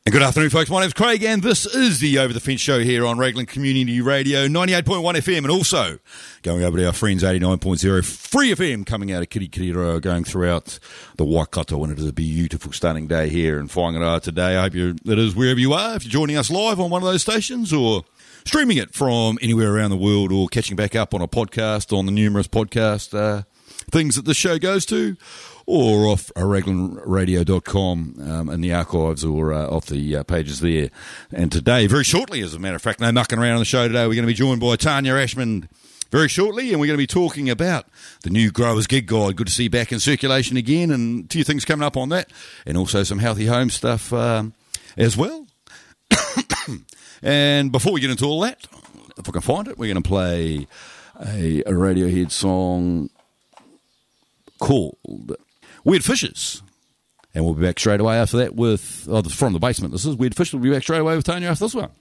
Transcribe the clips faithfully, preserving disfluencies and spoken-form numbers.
Good afternoon, folks. My name's Craig, and this is the Over the Fence show here on Raglan Community Radio, ninety-eight point one F M, and also going over to our friends eighty-nine point oh Free F M, coming out of Kirikiriroa, going throughout the Waikato, and it is a beautiful, stunning day here in Whangaroa today. I hope you, it is wherever you are, if you're joining us live on one of those stations, or streaming it from anywhere around the world, or catching back up on a podcast, on the numerous podcast uh, things that the show goes to, or off raglan radio dot com um, in the archives, or uh, off the uh, pages there. And today, very shortly, as a matter of fact, no mucking around on the show today, we're going to be joined by Tanya Ashman very shortly, and we're going to be talking about the new Growers Gig Guide. Good to see you back in circulation again, and a few things coming up on that, and also some healthy home stuff um, as well. And before we get into all that, if I can find it, we're going to play a, a Radiohead song called Weird Fishes. And we'll be back straight away after that with, oh, from the basement. This is Weird Fishes. We'll be back straight away with Tanya after this one.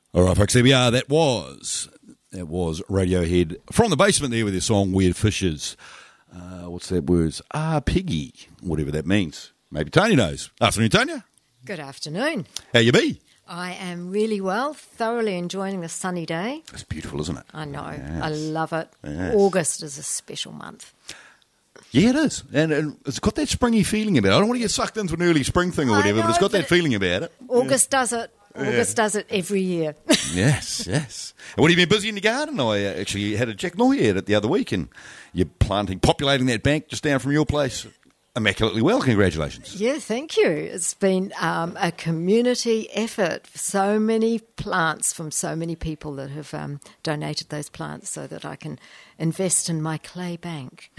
All right, folks, there we are. That was that was Radiohead from the basement there with their song Weird Fishes. Uh, what's that words? Ah, Piggy, whatever that means. Maybe Tanya knows. Afternoon, Tanya. Good afternoon. How you be? I am really well, thoroughly enjoying the sunny day. It's beautiful, isn't it? I know. Yes. I love it. Yes. August is a special month. Yeah, it is. And, and it's got that springy feeling about it. I don't want to get sucked into an early spring thing or I whatever, know, but it's got but that feeling about it. August does it. August Yeah. does it every year. Yes, yes. And what have you been busy in the garden? I uh, actually had a Jack Noy at it the other week, and you're planting, populating that bank just down from your place immaculately well. Congratulations. Yeah, thank you. It's been um, a community effort. So many plants from so many people that have um, donated those plants so that I can invest in my clay bank.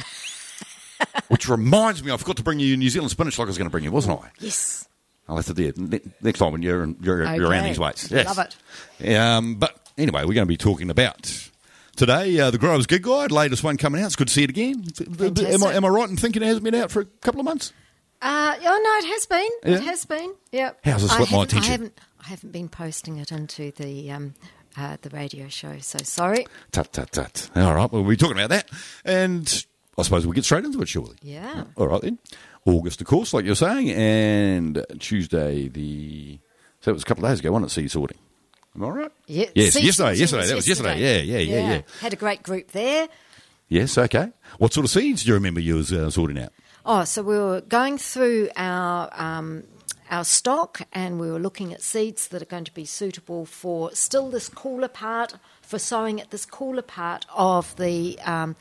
Which reminds me, I forgot to bring you New Zealand spinach like I was going to bring you, wasn't I? Yes. I'll have to do it ne- next time when you're, you're, Okay. you're around these ways. Yes. Love it. Um, but anyway, we're going to be talking about today uh, the Growers Gig Guide, latest one coming out. It's good to see it again. Fantastic. Am I, am I right in thinking it hasn't been out for a couple of months? Uh, oh, no, it has been. Yeah? It has been. Yeah. How's it I slipped my haven't- attention? I haven't, I haven't been posting it into the um, uh, the radio show, so sorry. Tut, tut, tut. All right, well, we'll be talking about that. And I suppose we'll get straight into it, surely. Yeah. All right, then. August, of course, like you're saying, and Tuesday, the... So it was a couple of days ago, wasn't it, seed sorting? Am I right? Yeah, Yes, seed yesterday, sorting yesterday. That was yesterday. Yeah, yeah, yeah, yeah. Had a great group there. Yes, okay. What sort of seeds do you remember you was uh, sorting out? Oh, so we were going through our um, our stock, and we were looking at seeds that are going to be suitable for still this cooler part, for sowing at this cooler part of the um,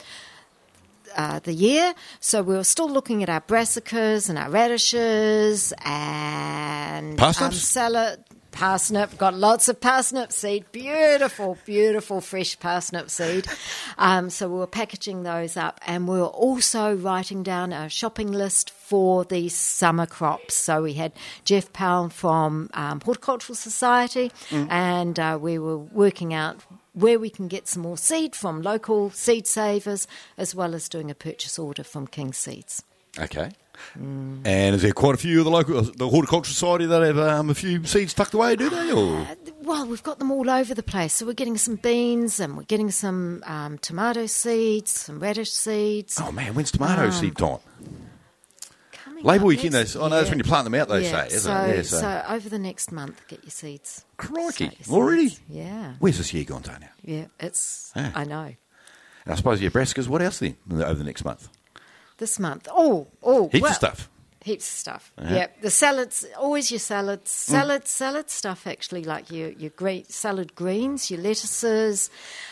uh, the year. So we were still looking at our brassicas and our radishes and Parsnips? um, salad. Parsnip, got lots of parsnip seed, beautiful, beautiful fresh parsnip seed. Um, so we were packaging those up, and we were also writing down a shopping list for these summer crops. So we had Jeff Powell from um, Horticultural Society, mm. and uh, we were working out where we can get some more seed from local seed savers, as well as doing a purchase order from King Seeds. Okay. Mm. And is there quite a few of the local, the Horticultural Society that have um, a few seeds tucked away, do they? Or? Uh, well, we've got them all over the place. So we're getting some beans, and we're getting some um, tomato seeds, some radish seeds. Oh, man, when's tomato um, seed time? Labour weekend, they, oh, no, that's when you plant them out, they yeah. say, isn't so, it? Yeah, so. so over the next month, get your seeds. Crikey, seeds. already? Yeah. Where's this year gone, Tanya? Yeah, it's, yeah. I know. And I suppose your brassicas, what else then, over the next month? This month, oh, oh. Heaps well, of stuff. Heaps of stuff. Uh-huh. Yeah, the salads, always your salads, salad, mm. salad stuff. Actually, like your your green salad greens, your lettuces,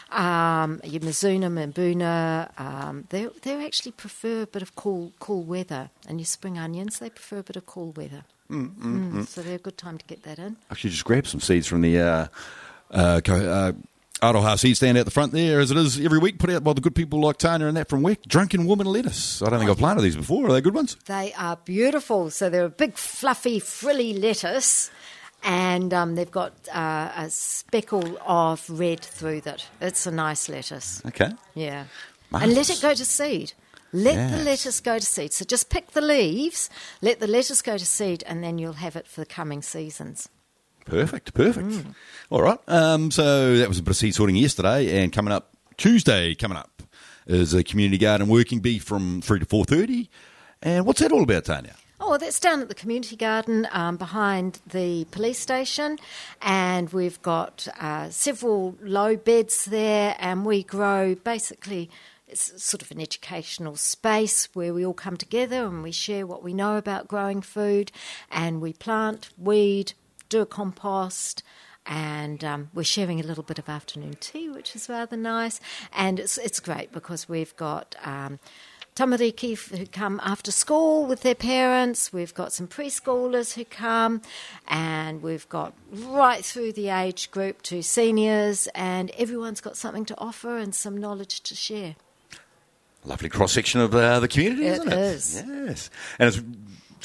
um, your Mizuna, Mbuna. Um, they they actually prefer a bit of cool cool weather, and your spring onions they prefer a bit of cool weather. Mm, mm, mm, mm. So they're a good time to get that in. Actually, just grab some seeds from the uh, uh, uh, Aroha seed stand out the front there, as it is every week, put out by the good people like Tanya and that from Weck. Drunken Woman lettuce. I don't think I've planted these before. Are they good ones? They are beautiful. So they're a big, fluffy, frilly lettuce, and um, they've got uh, a speckle of red through that. It's a nice lettuce. Okay. Yeah. Marvelous. And let it go to seed. Let yes. the lettuce go to seed. So just pick the leaves, let the lettuce go to seed, and then you'll have it for the coming seasons. Perfect, perfect. Mm. All right. Um, so that was a bit of seed sorting yesterday, and coming up Tuesday, coming up is a community garden working bee from three to four thirty. And what's that all about, Tanya? Oh, that's down at the community garden um, behind the police station, and we've got uh, several low beds there, and we grow basically. It's sort of an educational space where we all come together and we share what we know about growing food, and we plant, weed, do a compost, and um, we're sharing a little bit of afternoon tea, which is rather nice. And it's it's great because we've got um, tamariki who come after school with their parents. We've got some preschoolers who come, and we've got right through the age group to seniors, and everyone's got something to offer and some knowledge to share. Lovely cross-section of uh, the community, it isn't it? It is. Yes. And it's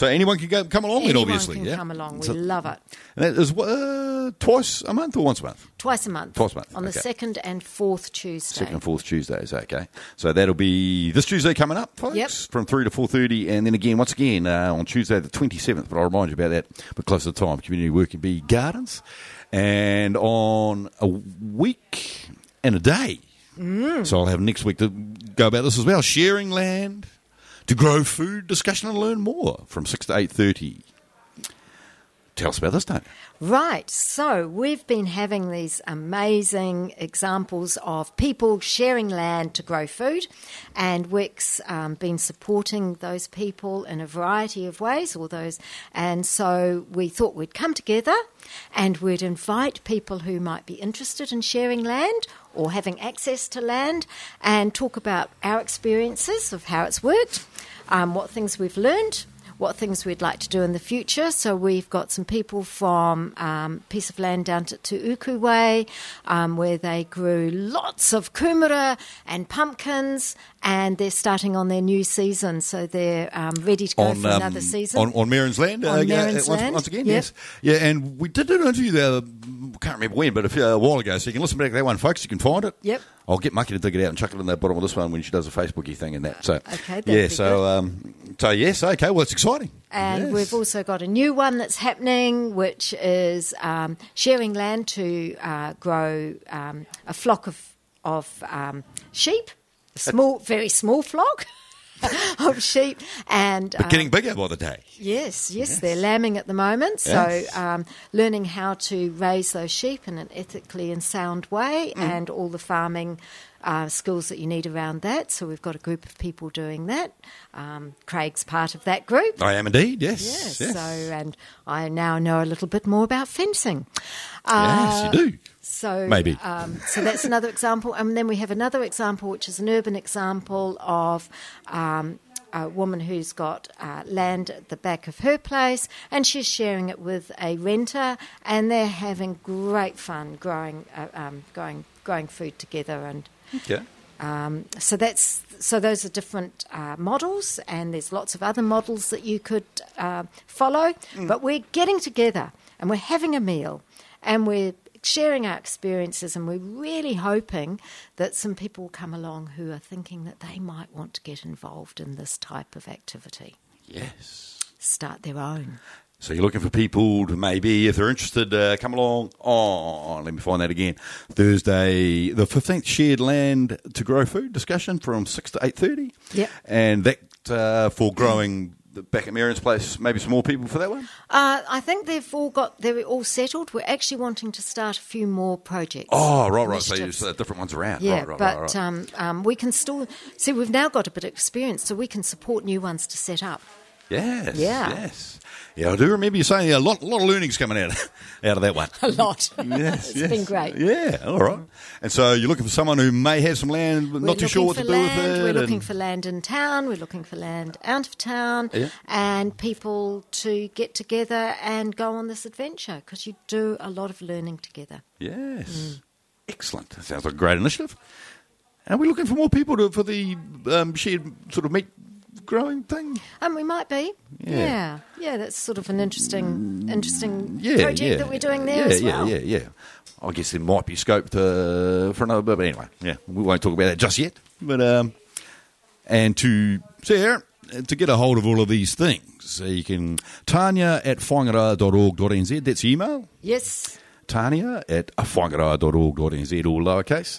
So anyone can go, come along Anyone then, obviously. can yeah? come along. We So- love it. And that is uh, twice a month or once a month? Twice a month. Twice a month, On the okay. second and fourth Tuesday. Second and fourth Tuesdays, okay. So that'll be this Tuesday coming up, folks, Yep. from three to four thirty. And then again, once again, uh, on Tuesday the twenty-seventh, but I'll remind you about that, but close to the time, Community Working Bee Gardens. And on a week and a day, mm. so I'll have next week to go about this as well, sharing land to grow food, discussion and learn more from six to eight thirty. Tell us about this, don't you? Right, so we've been having these amazing examples of people sharing land to grow food, and W I C's um, been supporting those people in a variety of ways, all those, and so we thought we'd come together and we'd invite people who might be interested in sharing land or having access to land and talk about our experiences of how it's worked, um, what things we've learned, what things we'd like to do in the future. So we've got some people from um, piece of land down to, to Uku Way, um, where they grew lots of kumara and pumpkins, and they're starting on their new season, so they're um, ready to go on, for um, another season. On, on Merrin's land? On uh, Merrin's once, land, once again, yep. yes. Yeah, and we did an interview there, I can't remember when, but a, few, a while ago, so you can listen back to that one, folks. You can find it. Yep. I'll get Mucky to dig it out and chuck it in the bottom of this one when she does a Facebooky thing and that. So, Okay, that'd yeah, be so, um, so yes, okay, well, it's exciting. And Yes. we've also got a new one that's happening, which is um, sharing land to uh, grow um, a flock of, of um, sheep, a small, very small flock of sheep. And But um, getting bigger by the day. Yes, yes, Yes. they're lambing at the moment. Yes. So um, learning how to raise those sheep in an ethically and sound way, Mm. and all the farming uh, skills that you need around that. So we've got a group of people doing that. Um, Craig's part of that group. I am indeed, yes. Yes, Yes, so and I now know a little bit more about fencing. yes Uh, you do. So Maybe. Um, so that's another example, and then we have another example, which is an urban example of um, a woman who's got uh, land at the back of her place, and she's sharing it with a renter, and they're having great fun growing, uh, um, growing, growing food together, and. Okay. Um, so that's so those are different uh, models, and there's lots of other models that you could uh, follow. Mm. But we're getting together and we're having a meal and we're sharing our experiences, and we're really hoping that some people come along who are thinking that they might want to get involved in this type of activity, Yes. start their own. So you're looking for people to maybe, if they're interested, uh, come along on, let me find that again, Thursday the fifteenth, shared land to grow food discussion from six to eight thirty. Yep. And that uh, for growing the back at Merrin's place, maybe some more people for that one? Uh, I think they've all got, they're all settled. We're actually wanting to start a few more projects. Oh, right, right. So you initiatives. uh, different ones around. Yeah, right, right, but right, right. Um, um, we can still see we've now got a bit of experience, so we can support new ones to set up. Yes, Yeah. yes. Yeah, I do remember you saying a lot, a lot of learnings coming out, out of that one. A lot. Yes, It's yes. been great. Yeah, all right. And so you're looking for someone who may have some land, but We're not too sure what looking to for do land, with it. We're looking and- for land in town. We're looking for land out of town, Yeah. and people to get together and go on this adventure, because you do a lot of learning together. Yes. Mm. Excellent. That sounds like a great initiative. And are we looking for more people to, for the um, shared sort of meat growing thing? And we might be. Yeah. Yeah, yeah. That's sort of an interesting, interesting Yeah, project yeah. that we're doing there yeah, as well. Yeah, yeah, yeah. I guess there might be scope to, for another bit, but anyway, yeah, we won't talk about that just yet. But um, and to Sarah, to get a hold of all of these things, so you can Tanya at whangaraa dot org dot n z. That's your email. Yes. Tanya at whangaraa dot org dot n z, all lowercase.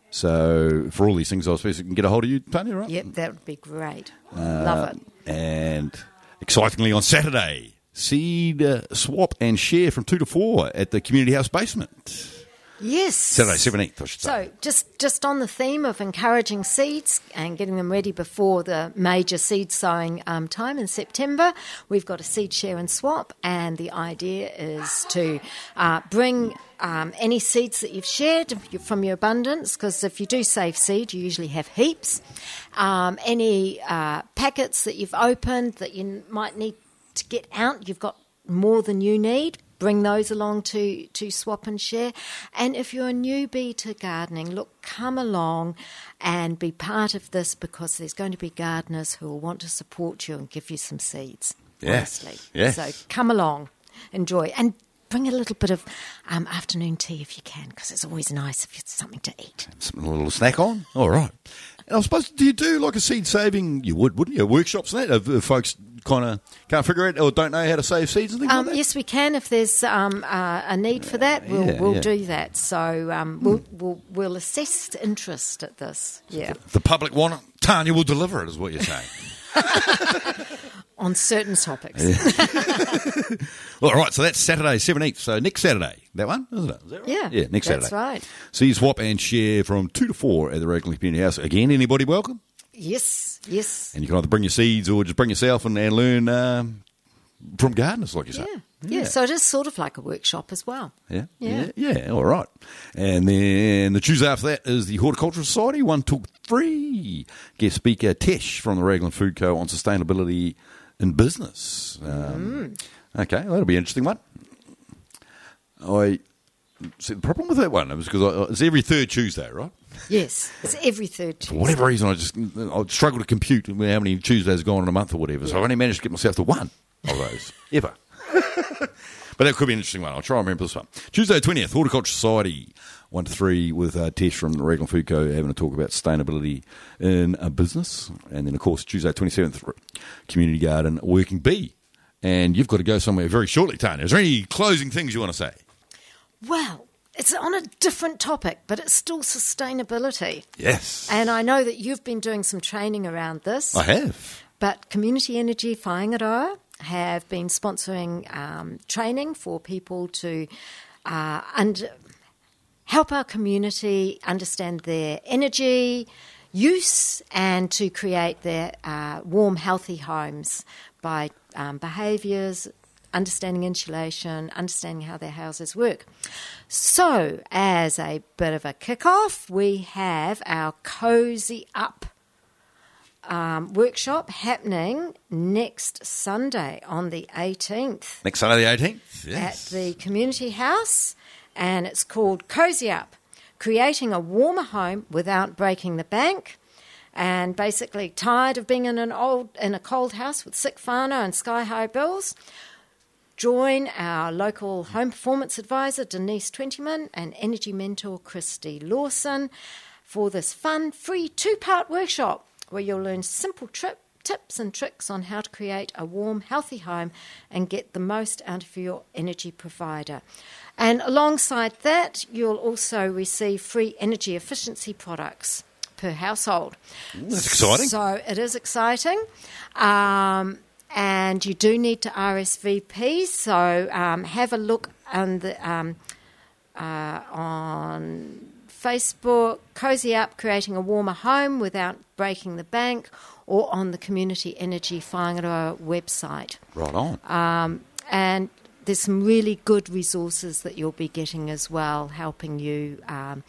So for all these things, I suppose you can get a hold of you, Tanya, right? Yep, that would be great. Uh, Love it. And excitingly on Saturday, seed uh, swap and share from two to four at the community house basement. Yes. Saturday seventeenth, I should say. So just, just on the theme of encouraging seeds and getting them ready before the major seed sowing um, time in September, we've got a seed share and swap, and the idea is to uh, bring um, any seeds that you've shared from your abundance, because if you do save seed, you usually have heaps. Um, any uh, packets that you've opened that you might need to get out, you've got more than you need, bring those along to, to swap and share. And if you're a newbie to gardening, look, come along and be part of this, because there's going to be gardeners who will want to support you and give you some seeds. Yeah. honestly. Yes. So come along, enjoy, and bring a little bit of um, afternoon tea if you can, because it's always nice if it's something to eat. Some, a little snack on? All right. And I suppose, do you do like a seed saving? You would, wouldn't you? Workshops and that? If, if folks kind of can't figure it or don't know how to save seeds and things Um, like that? yes, we can. If there's um, uh, a need for that, we'll, Yeah, we'll yeah. do that. So um, we'll, we'll, we'll assess interest at this. Yeah. The public want it, Tanya will deliver it, is what you're saying. On certain topics. Well, all right, so that's Saturday, seventeenth. So next Saturday, that one, isn't it? Is that right? Yeah, Yeah, next that's Saturday. right. See, swap and share from two to four at the Raglan Community House. Again, anybody welcome? Yes, yes. And you can either bring your seeds or just bring yourself and, and learn um, from gardeners, like you say. Yeah. yeah, So it is sort of like a workshop as well. Yeah, Yeah. yeah, yeah, all right. And then the Tuesday after that is the Horticultural Society, one till three. Guest speaker Tesh from the Raglan Food Co. on sustainability in business. Um, Mm. Okay, well, that'll be an interesting one. I see the problem with that one is because I, it's every third Tuesday, right? Yes, it's every third Tuesday. For whatever reason, I just I struggle to compute how many Tuesdays have gone in a month or whatever. So I only managed to get myself to one of those ever. But that could be an interesting one. I'll try and remember this one. Tuesday twentieth, Horticulture Society, one to three, with uh, Tesh from the Raglan Food Co. having a talk about sustainability in a business. And then, of course, Tuesday twenty-seventh, Community Garden, Working Bee. And you've got to go somewhere very shortly, Tanya. Is there any closing things you want to say? Well, it's on a different topic, but it's still sustainability. Yes. And I know that you've been doing some training around this. I have. But Community Energy Whaingaroa have been sponsoring um, training for people to uh, und- help our community understand their energy use and to create their uh, warm, healthy homes by um, behaviours, understanding insulation, understanding how their houses work. So, as a bit of a kick-off, we have our Cozy Up Um, workshop happening next Sunday on the eighteenth Next Sunday the eighteenth? at Yes. the Community House, and it's called Cozy Up, Creating a Warmer Home Without Breaking the Bank. And basically tired of being in an old in a cold house with sick whānau and sky-high bills, join our local home performance advisor Denise Twentyman and energy mentor Christy Lawson for this fun, free two-part workshop where you'll learn simple trip, tips and tricks on how to create a warm, healthy home and get the most out of your energy provider. And alongside that, you'll also receive free energy efficiency products per household. That's exciting. So it is exciting. Um, and you do need to R S V P, so um, have a look on, the, um, uh, on Facebook, Cozy Up, Creating a Warmer Home Without Breaking the Bank, or on the Community Energy Whaingaroa website. Right on. Um, and there's some really good resources that you'll be getting as well, helping you um,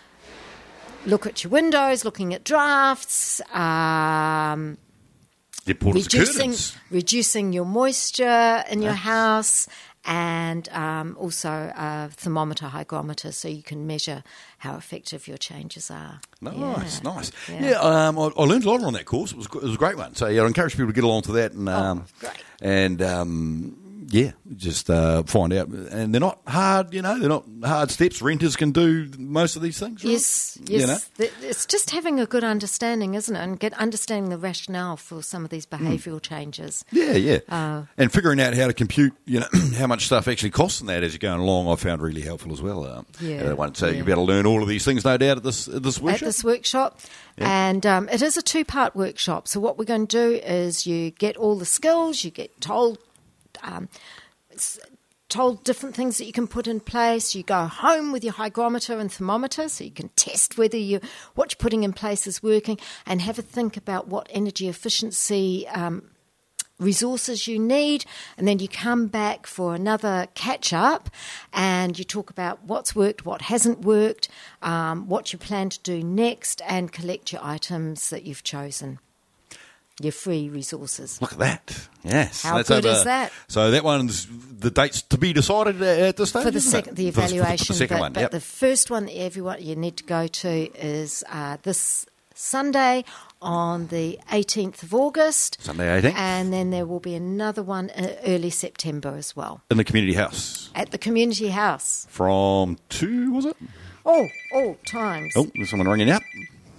look at your windows, looking at drafts, um, reducing, reducing your moisture in your house, and um, also a thermometer, hygrometer, so you can measure how effective your changes are. Nice, yeah. nice. Yeah. Yeah, um, I, I learned a lot on that course. It was, it was a great one. So yeah, I encourage people to get along to that and um, oh, great. and um, yeah, just uh, find out. And they're not hard, you know. They're not hard steps. Renters can do most of these things. Right? Yes, yes. You know? Th- It's just having a good understanding, isn't it? And get understanding the rationale for some of these Hmm. behavioural changes. Yeah, yeah. Uh, and figuring out how to compute, you know, how much stuff actually costs in that as you're going along, I found really helpful as well. Um, Yeah, uh, one- so yeah. you'll be able to learn all of these things, no doubt, at this at this At workshop. this workshop. And um, it is a two-part workshop. So what we're going to do is you get all the skills, you get told um, s- told different things that you can put in place. You go home with your hygrometer and thermometer so you can test whether you what you're putting in place is working, and have a think about what energy efficiency um, resources you need, and then you come back for another catch-up and you talk about what's worked, what hasn't worked, um, what you plan to do next, and collect your items that you've chosen, your free resources. Look at that. Yes. How That's good over- is that? So that one's, the date's to be decided at this stage? For the isn't second, it? the For for the- for evaluation, the second but, one, but yep. the first one that everyone you need to go to is uh, this Sunday on the eighteenth of August. Sunday eighteenth. And then there will be another one in early September as well. In the community house. At the community house. From two, was it? Oh, all times. Oh, there's someone ringing out.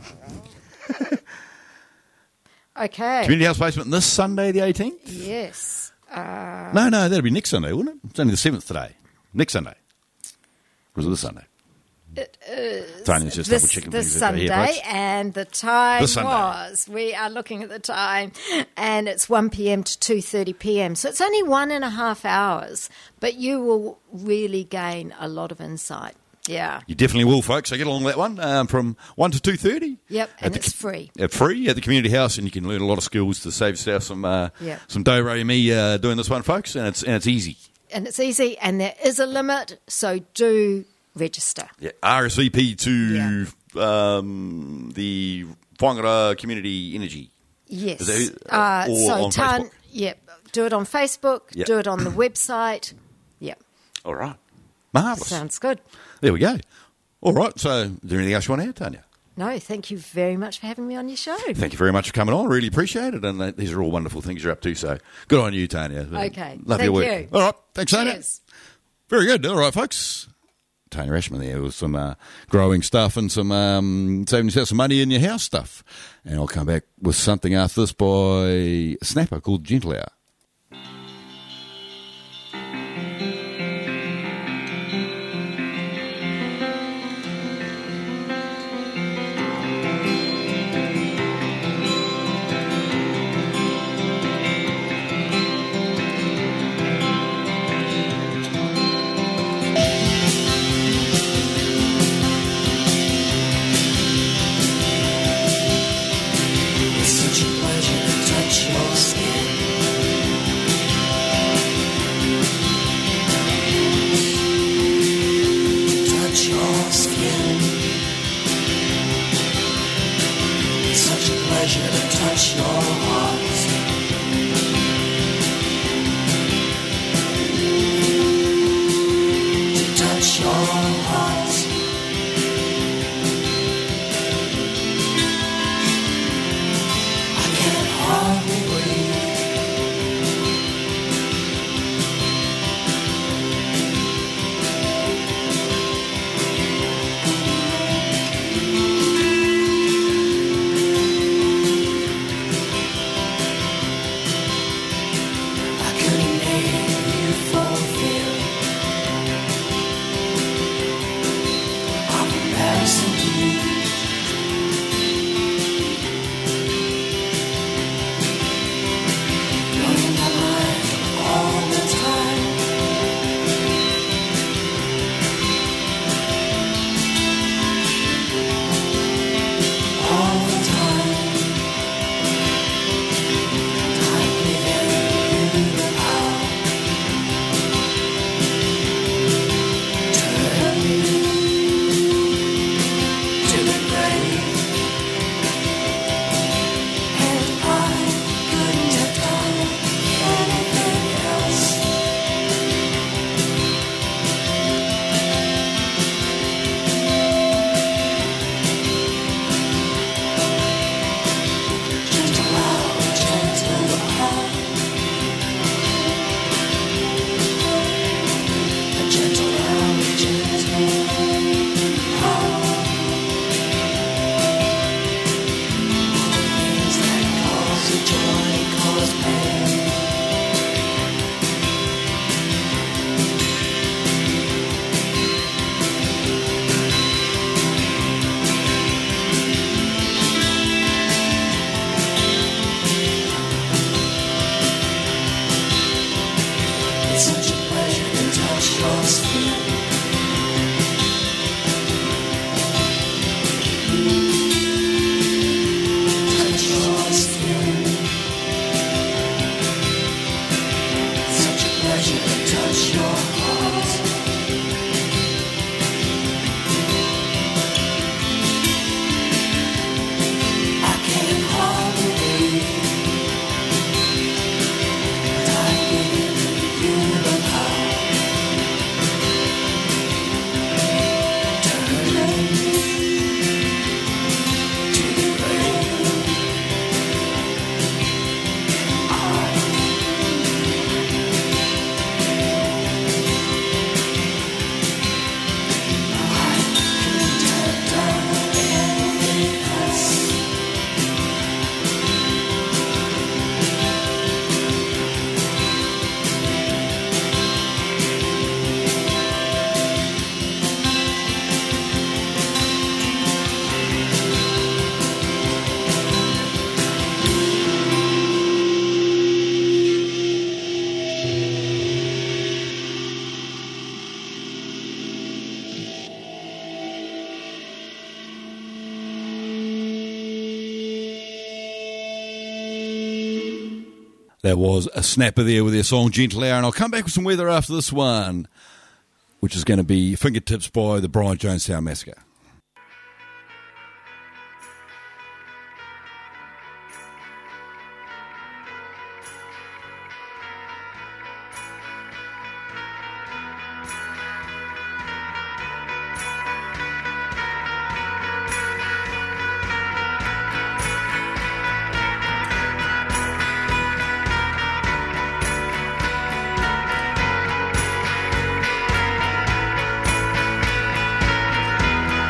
Okay. Community house basement this Sunday, the eighteenth? Yes. Uh, No, no, that'll be next Sunday, wouldn't it? It's only the seventh today. Next Sunday. Or was it this Sunday? It is Tanya's just this, double-checking this things Sunday, here, folks. and the time This Sunday. was, we are looking at the time, and it's one p.m. to two thirty p.m. So it's only one and a half hours, but you will really gain a lot of insight. Yeah. You definitely will, folks. So get along that one um, from one to two thirty. Yep, At and the it's co- free. Uh, free at the community house, and you can learn a lot of skills to save yourself some uh, Yeah. some dough, Ray, me uh, doing this one, folks, and it's and it's easy. And it's easy, and there is a limit, so do register. Yeah, R S V P to Yeah. um, the Whangarā Community Energy. Yes. Is that- uh, or so on Tan- Facebook? Yep. Do it on Facebook. Yep. Do it on the website. Yep. All right, marvellous. Sounds good. There we go. All right, so is there anything else you want to add, Tanya? No, thank you very much for having me on your show. Thank you very much for coming on. Really appreciate it. And uh, these are all wonderful things you're up to. So good on you, Tanya. Okay. Love Thank your work. you. All right. Thanks, Tanya. Cheers. Very good. All right, folks. Tanya Ashman there with some uh, growing stuff and some um, saving yourself some money in your house stuff. And I'll come back with something after this by Snapper called Gentle Hour. It's such a pleasure to touch your skin. To touch your skin. It's such a pleasure to touch your heart. To touch your heart. I can't hardly breathe. I couldn't make you fulfill our comparison to you. You're in my mind all the time. All the time. I'm leaving you out. Turn me to the grave. And I couldn't have done anything else. Just allow a gentle heart. A gentle heart, a gentle heart. Things that cause you joy, cause pain. It's such a pleasure to touch your skin. Touch your skin. It's such a pleasure to touch your heart. I can't hardly breathe. But I give you the power. That was a snapper there with their song Gentle Hour, and I'll come back with some weather after this one, which is going to be Fingertips by the Brian Jonestown Massacre. Thank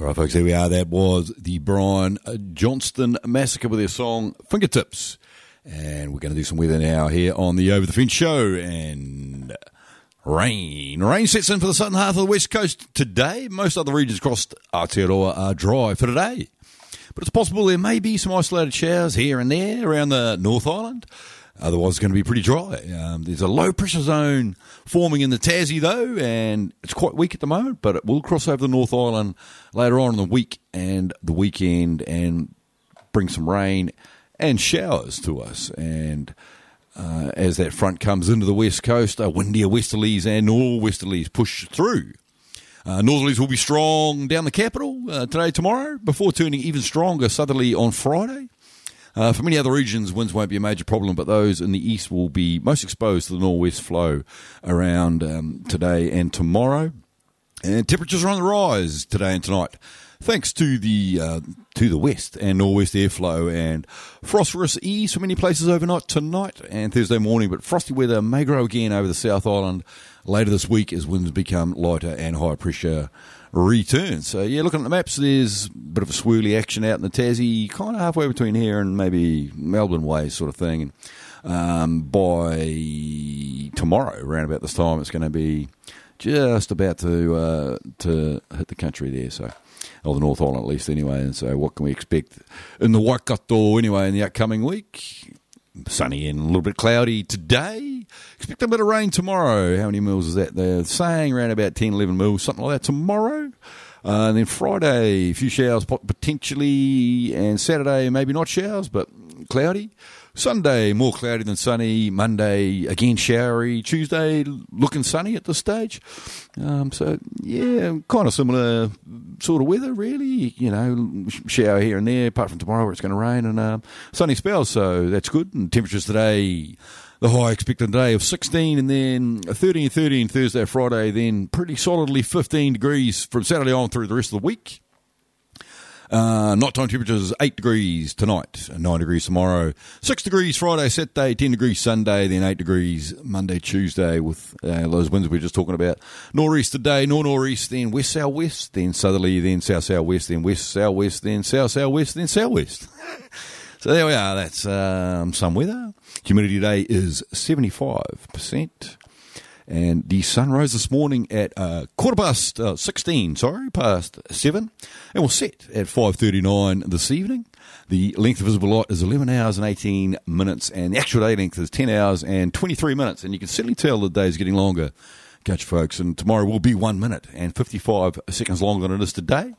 All right, folks, there we are. That was the Brian Johnston Massacre with their song Fingertips. And we're going to do some weather now here on the Over the Fence show. And rain. Rain sets in for the southern half of the west coast today. Most other regions across Aotearoa are dry for today. But it's possible there may be some isolated showers here and there around the North Island. Otherwise, it's going to be pretty dry. Um, there's a low-pressure zone forming in the Tassie, though, and it's quite weak at the moment, but it will cross over the North Island later on in the week and the weekend and bring some rain and showers to us. And uh, as that front comes into the west coast, uh, windier westerlies and nor'westerlies push through. Uh, northerlies will be strong down the capital uh, today, tomorrow, before turning even stronger southerly on Friday. Uh, for many other regions, winds won't be a major problem, but those in the east will be most exposed to the northwest flow around um, today and tomorrow. And temperatures are on the rise today and tonight, thanks to the uh, to the west and northwest airflow and phosphorus ease for many places overnight tonight and Thursday morning. But frosty weather may grow again over the South Island later this week as winds become lighter and higher pressure returns. So, yeah, looking at the maps, there's a bit of a swirly action out in the Tassie, kind of halfway between here and maybe Melbourne way sort of thing. And um, by tomorrow, around about this time, it's going to be just about to uh, to hit the country there, so or the North Island at least anyway. And so what can we expect in the Waikato anyway in the upcoming week? Sunny and a little bit cloudy today. Expect a bit of rain tomorrow. How many mils is that? They're saying around about ten, eleven mils, something like that tomorrow. Uh, and then Friday, a few showers potentially. And Saturday, maybe not showers, but cloudy. Sunday, more cloudy than sunny. Monday, again showery. Tuesday, looking sunny at this stage. Um, so, yeah, kind of similar sort of weather, really. You know, shower here and there, apart from tomorrow where it's going to rain, and uh, sunny spells, so that's good. And temperatures today, the high expected today of sixteen, and then thirteen, thirteen Thursday, Friday, then pretty solidly fifteen degrees from Saturday on through the rest of the week. Uh, nighttime temperatures eight degrees tonight, nine degrees tomorrow, six degrees Friday, Saturday, ten degrees Sunday, then eight degrees Monday, Tuesday with uh, those winds we were just talking about. Nor'east today, nor-nor'east, then west-southwest, then southerly, then south-southwest, then west-southwest, then south-southwest, then southwest. So there we are, that's um, some weather. Humidity today is seventy-five percent. And the sun rose this morning at uh, quarter past uh, sixteen, sorry, past seven, and will set at five thirty-nine this evening. The length of visible light is eleven hours and eighteen minutes, and the actual day length is ten hours and twenty-three minutes. And you can certainly tell the day is getting longer, catch folks. And tomorrow will be one minute and fifty-five seconds longer than it is today.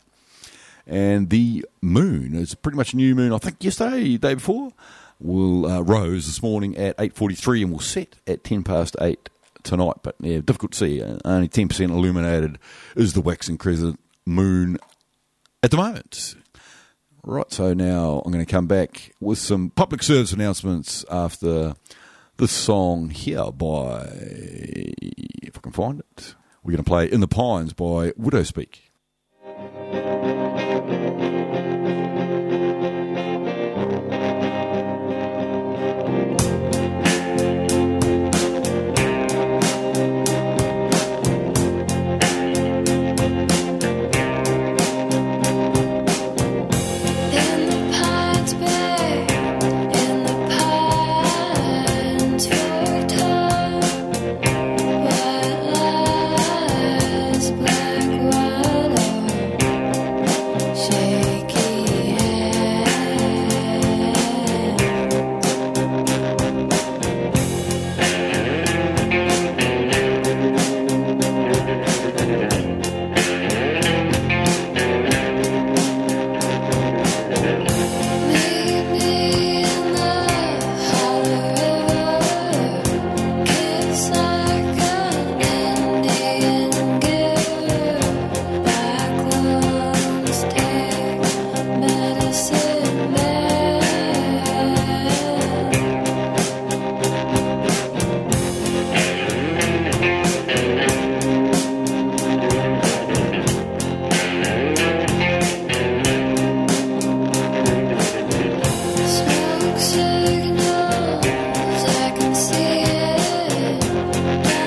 And the moon is pretty much a new moon, I think yesterday, the day before, will uh, rose this morning at eight forty-three and will set at ten past eight. Tonight, but yeah, difficult to see. Uh, only ten percent illuminated is the waxing crescent moon at the moment. Right, so now I'm going to come back with some public service announcements after this song here by, if I can find it, we're going to play In the Pines by Widowspeak.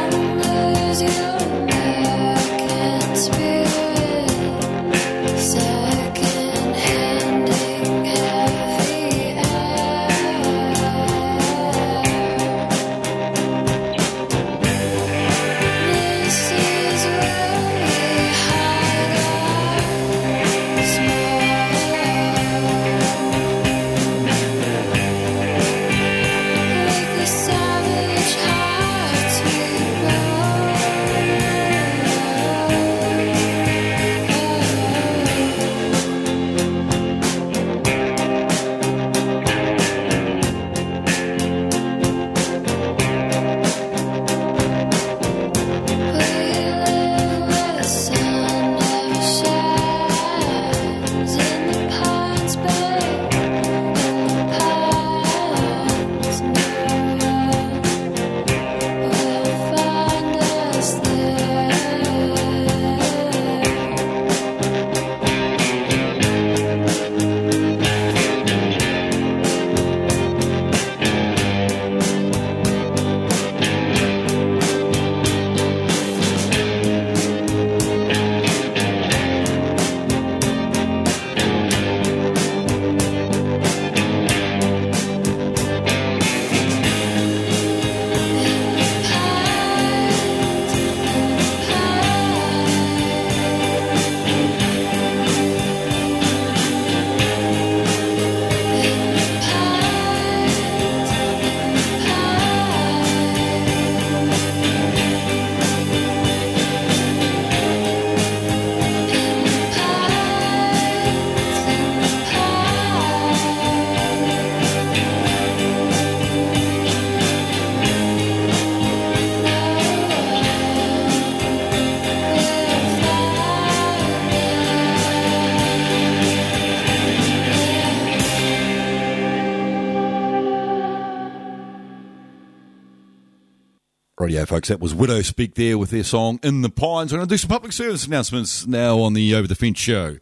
Say Radio, folks. That was Widow Speak there with their song In the Pines. We're going to do some public service announcements now on the Over the Fence show.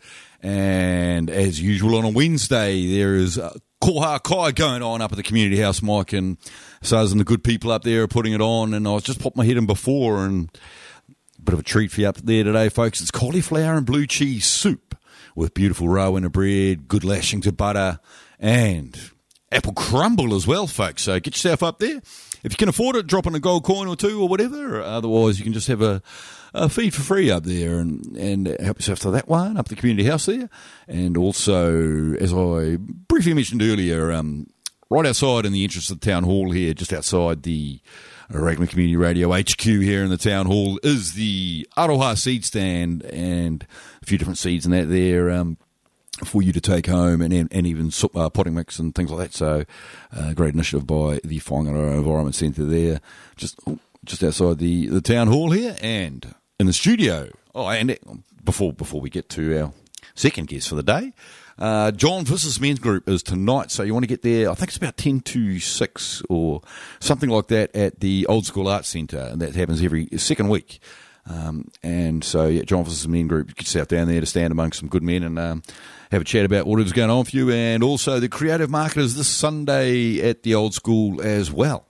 And as usual on a Wednesday, there is a Koha Kai going on up at the community house, Mike, and Saz and the good people up there are putting it on. And I was just popped my head in before, and a bit of a treat for you up there today, folks. It's cauliflower and blue cheese soup with beautiful rowena bread, good lashing to butter, and apple crumble as well, folks. So get yourself up there. If you can afford it, drop in a gold coin or two or whatever. Otherwise, you can just have a, a feed for free up there and, and help yourself to that one up at the community house there. And also, as I briefly mentioned earlier, um, right outside in the entrance of the town hall here, just outside the Raglan Community Radio H Q here in the town hall, is the Aroha seed stand and a few different seeds in that there. Um, for you to take home, and and even uh, potting mix and things like that. So, uh, great initiative by the Whangaroa Environment Centre there, just just outside the, the town hall here, and in the studio. Oh, and before before we get to our second guest for the day, uh, John Viss's men's group is tonight. So you want to get there? I think it's about ten to six or something like that at the Old School Arts Centre, and that happens every second week. Um, and so, yeah, John Viss's men group gets out down there to stand amongst some good men and um, have a chat about what is going on for you. And also the Creative Marketers this Sunday at the Old School as well.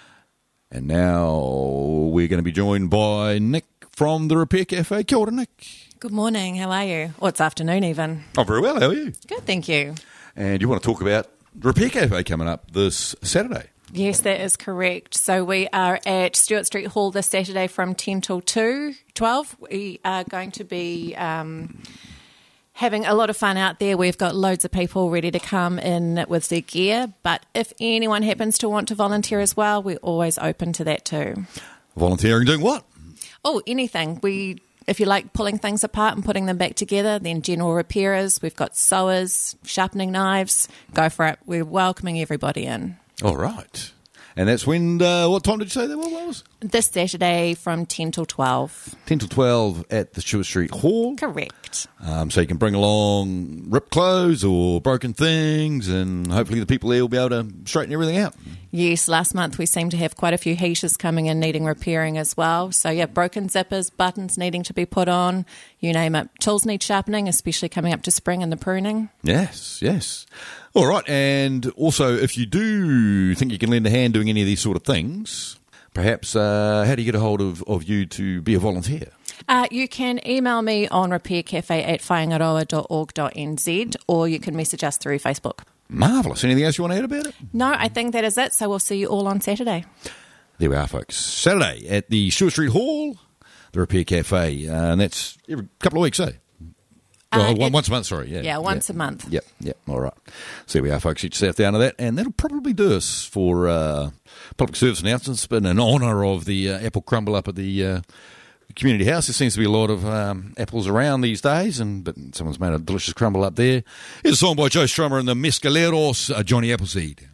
And now we're going to be joined by Nick from the Repair Cafe. Kia ora, Nick. Good morning. How are you? Or it's afternoon even. Oh, very well. How are you? Good, thank you. And you want to talk about the Repair Cafe coming up this Saturday? Yes, that is correct. So we are at Stewart Street Hall this Saturday from ten till two, twelve. We are going to be um, having a lot of fun out there. We've got loads of people ready to come in with their gear. But if anyone happens to want to volunteer as well, we're always open to that too. Volunteering doing what? Oh, anything. We, if you like pulling things apart and putting them back together, then general repairers. We've got sewers, sharpening knives. Go for it. We're welcoming everybody in. All right. And that's when, uh, what time did you say that was? This Saturday from ten till twelve. ten till twelve at the Stewart Street Hall. Correct. Um, so you can bring along ripped clothes or broken things, and hopefully the people there will be able to straighten everything out. Yes, last month we seemed to have quite a few heaters coming in needing repairing as well. So yeah, broken zippers, buttons needing to be put on, you name it. Tools need sharpening, especially coming up to spring and the pruning. Yes, yes. All right, and also if you do think you can lend a hand doing any of these sort of things, perhaps uh, how do you get a hold of, of you to be a volunteer? Uh, you can email me on repaircafe at whangaroa dot org dot n z, or you can message us through Facebook. Marvellous. Anything else you want to add about it? No, I think that is it. So we'll see you all on Saturday. There we are, folks. Saturday at the Stewart Street Hall, the Repair Cafe. Uh, and that's every couple of weeks, eh? Uh, well, once a month, sorry. Yeah, yeah once yeah. a month. Yep, yep. All right. So here we are, folks. Get yourself down to that. And that'll probably do us for uh, public service announcements. But in honour of the uh, apple crumble up at the uh, community house, there seems to be a lot of um, apples around these days. And But someone's made a delicious crumble up there. Here's a song by Joe Strummer and the Mescaleros, uh, Johnny Appleseed.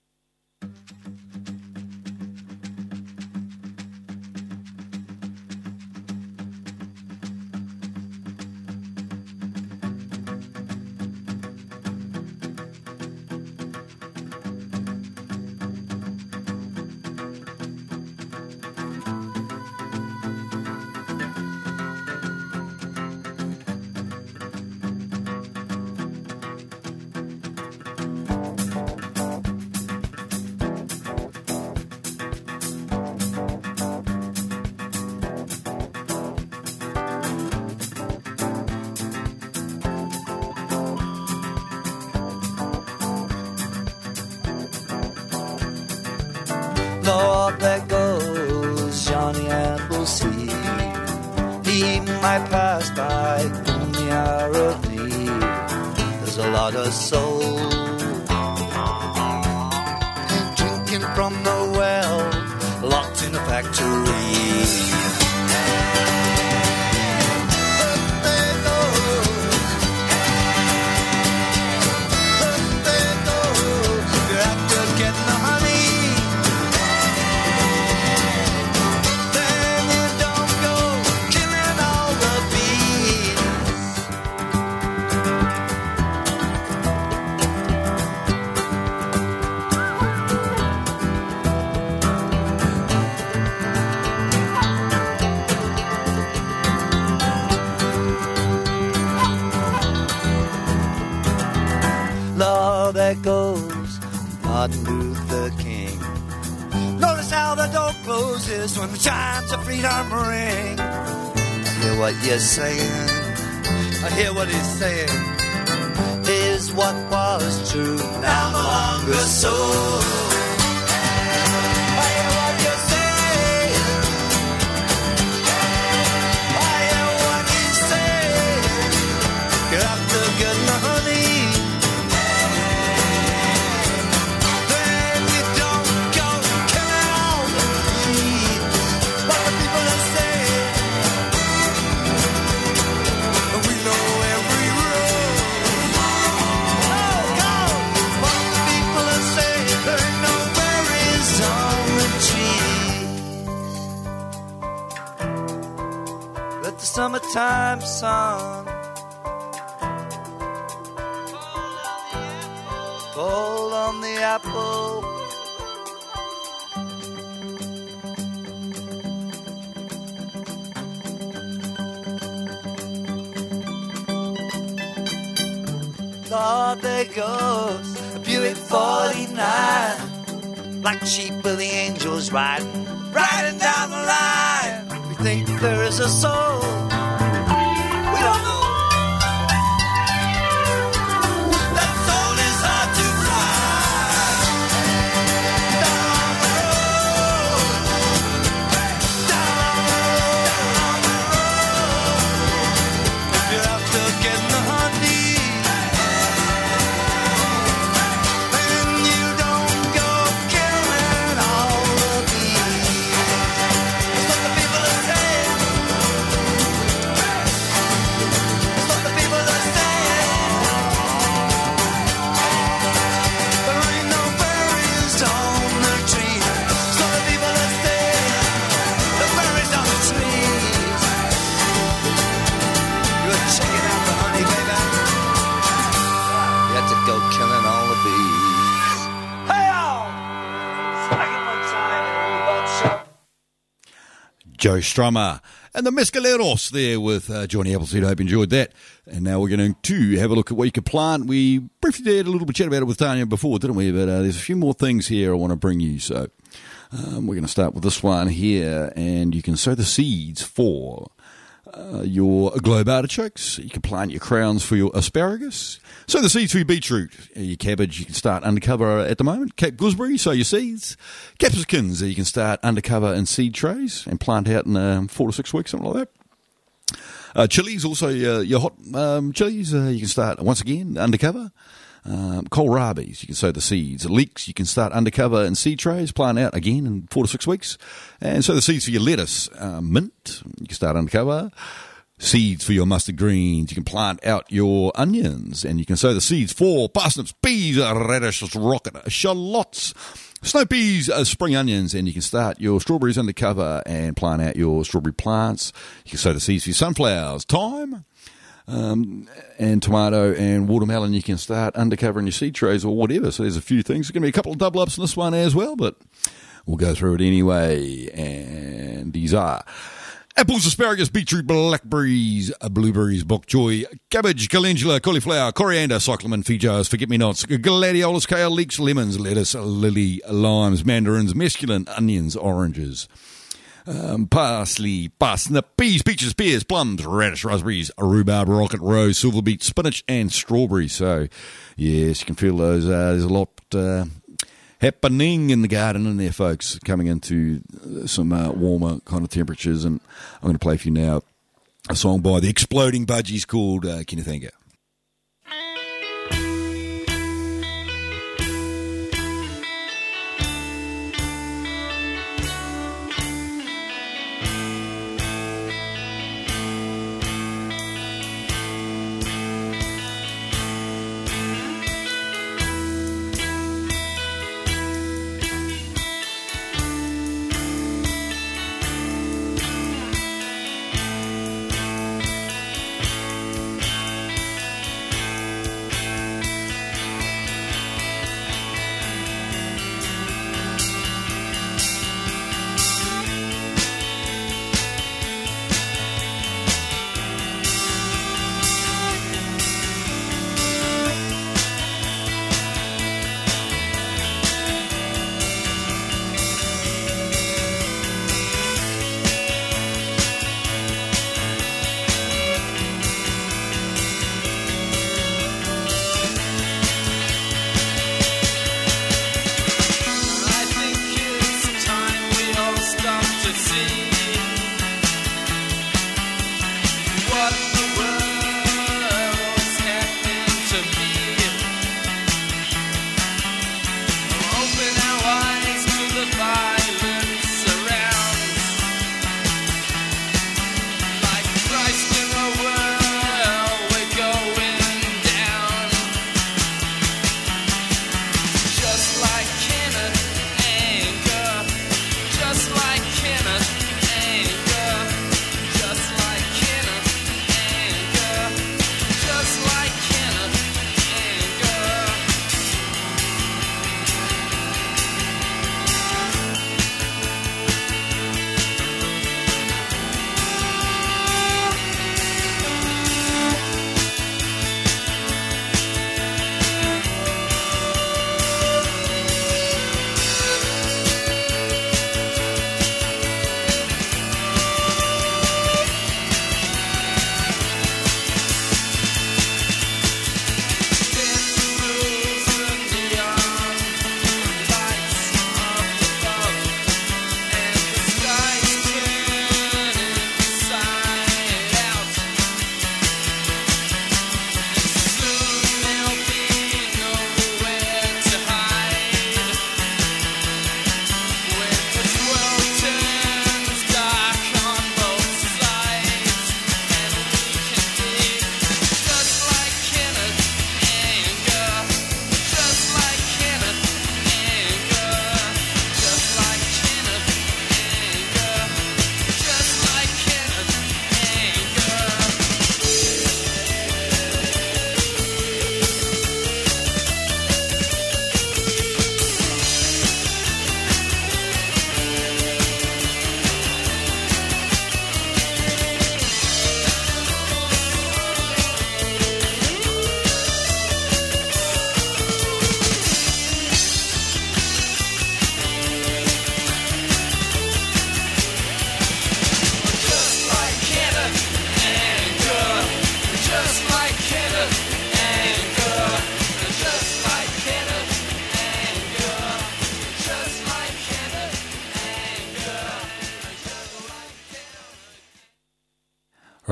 Lord, there goes Johnny Appleseed. He might pass by on the hour of need. There's a lot of soul and drinking from the well, locked in a factory. there goes Martin Luther King. Notice how the door closes when the chimes of freedom ring. I hear what you're saying, I hear what he's saying. Is what was true now no longer so. I hear what you're saying, I hear what he's saying. You're after getting the honey, then you don't go killing all the trees. What the people are saying, we know every road. Let the summertime sun fall on the apple. Lord, there goes a Buick forty-nine, black sheep with the angels riding, riding down the line. We think there is a soul, we don't know. That soul is hard to find. Down the road, down the road, if you're after getting the honey, Joe Strummer and the Mescaleros there with uh, Johnny Appleseed. I hope you enjoyed that. And now we're going to have a look at what you could plant. We briefly had a little bit chat about it with Tanya before, didn't we? But uh, there's a few more things here I want to bring you. So um, we're going to start with this one here. And you can sow the seeds for uh, your globe artichokes. You can plant your crowns for your asparagus. Sow the seeds for your beetroot. Your cabbage, you can start undercover at the moment. Cape gooseberry, sow your seeds. Capsicums, you can start undercover in seed trays and plant out in uh, four to six weeks, something like that. Uh, chilies, also uh, your hot um, chilies, uh, you can start once again undercover. Um, kohlrabis, you can sow the seeds. Leeks, you can start undercover in seed trays, plant out again in four to six weeks. And sow the seeds for your lettuce. Uh, mint, you can start undercover. Seeds for your mustard greens. You can plant out your onions, and you can sow the seeds for parsnips, peas, radishes, rocket, shallots, snow peas, uh, spring onions, and you can start your strawberries undercover and plant out your strawberry plants. You can sow the seeds for your sunflowers, thyme, um, and tomato and watermelon. You can start undercover in your seed trays or whatever. So there's a few things. There's going to be a couple of double ups in this one as well, but we'll go through it anyway. And these are apples, asparagus, beetroot, blackberries, blueberries, bok choy, cabbage, calendula, cauliflower, coriander, cyclamen, feijoas, forget-me-nots, gladiolus, kale, leeks, lemons, lettuce, lily, limes, mandarins, mesclun, onions, oranges, um, parsley, parsnip, peas, peaches, pears, plums, radish, raspberries, rhubarb, rocket, rose, silver beet, spinach, and strawberry. So, yes, you can feel those. Uh, there's a lot Uh, happening in the garden in there, folks, coming into some uh, warmer kind of temperatures. And I'm going to play for you now a song by the Exploding Budgies called uh, Can You Thank Her?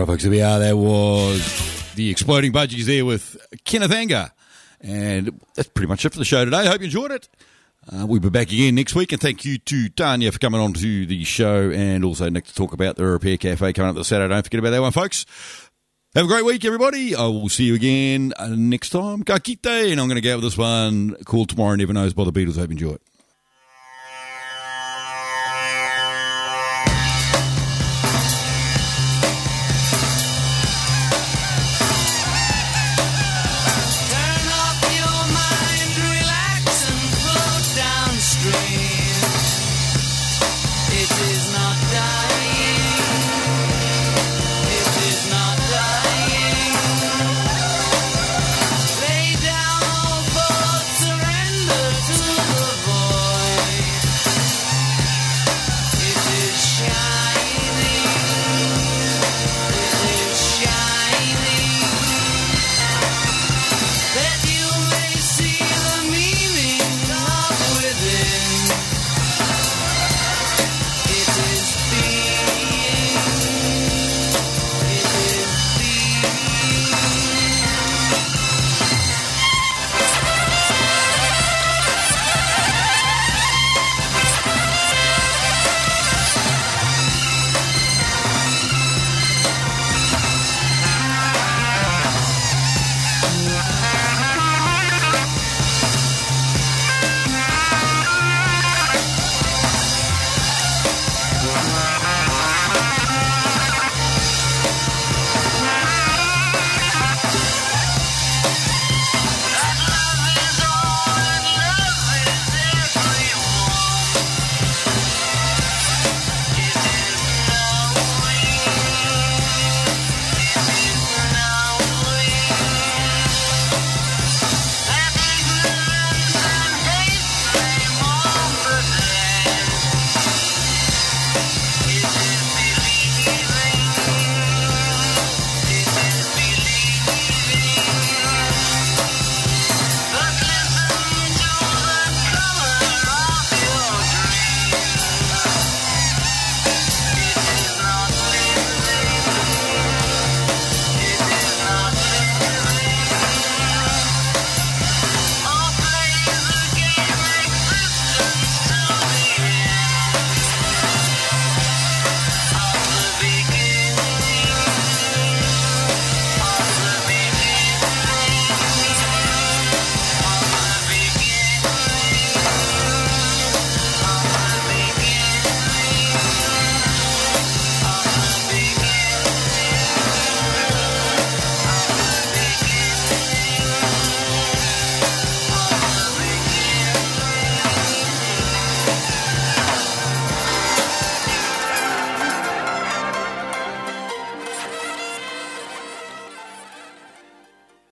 Right, folks, here we are. That was the Exploding Budgies there with Kenneth Anger. And that's pretty much it for the show today. Hope you enjoyed it. Uh, we'll be back again next week. And thank you to Tanya for coming on to the show, and also Nick to talk about the Repair Cafe coming up this Saturday. Don't forget about that one, folks. Have a great week, everybody. I will see you again uh, next time. Ka kite. And I'm going to go out with this one called Tomorrow Never Knows by the Beatles. Hope you enjoy it.